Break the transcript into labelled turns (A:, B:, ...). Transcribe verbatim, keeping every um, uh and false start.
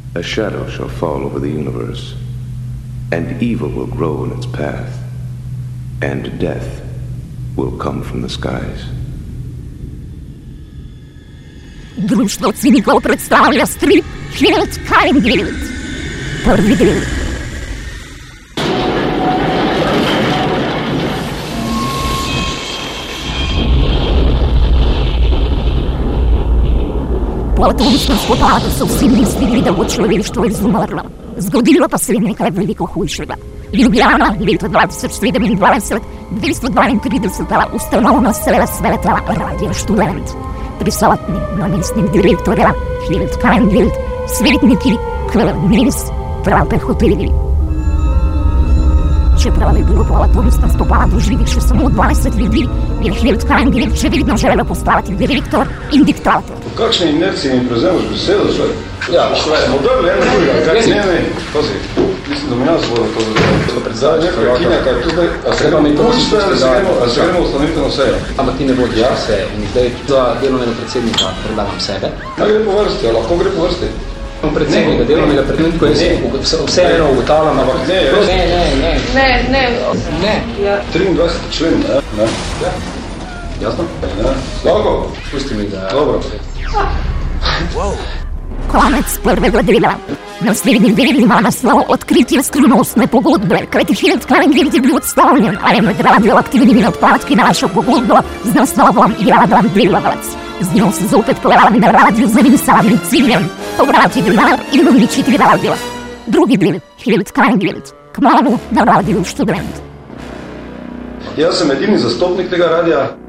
A: A shadow shall fall over the universe, and evil will grow in its path, and death will come from the skies.
B: Društvo cinikov predstavlja strip Hilt Kaingild. Prvi del. Po atomskem spopadu so vsi mislili, da bo človeštvo izumrlo. Zgodilo pa se je nekaj veliko hujšega. Ljubljana, leto dvajset sedemindvajset, dvesto dvaintrideset, ustanovna sreda sveta Radio Študent. Prisotni namestnik direktorja Hilt Kaingild, svetniki, krvniz, prav hoteli. Čeprav je bilo po atomskem spopadu živih še samo dvajset ljudi, je Hilt Kaingild še vedno želel postati direktor in diktator.
C: V kakšni inerciji mi prevzemaš besedo, že? Ja, model, eno druga, kaj ne, ne, pazi, mislim, da mi nas voda to zadeva. Predstavlja nekaj prekinja, kaj tukaj, a se gremo, a se gremo ustanovitveno sejo.
D: Ampak ti ne vodi ja se in zdaj za delovnega predsednika predlagam sebe.
C: Ja, gre po vrsti, a lahko gre po vrsti.
D: Predsednika delovnega predsednika, ko jaz vse eno ugotavljam, ampak
C: ne,
D: ne, ne, ne,
E: ne, ne,
D: ne.
C: triindvajseti člen, ne? Ne.
D: Ja. Jasno?
C: Ne. Slavko?
D: Pusti mi, da...
C: Dobro.
B: Konec prvega dela. Naslednji del ima naslov Odkritje skrivnostne pogodbe, kajti Hilt Kaingild je bil odstavljen, a je med radioaktivnimi odpadki našel pogodbo z naslovom Jadan Delavec. Z njo se zopet pojavi na radiju z enim samim ciljem, pobrati denar in uničiti radio. Drugi del, Hilt Kaingild, kmalu na Radiju Študent.
C: Jaz sem edini zastopnik tega radija.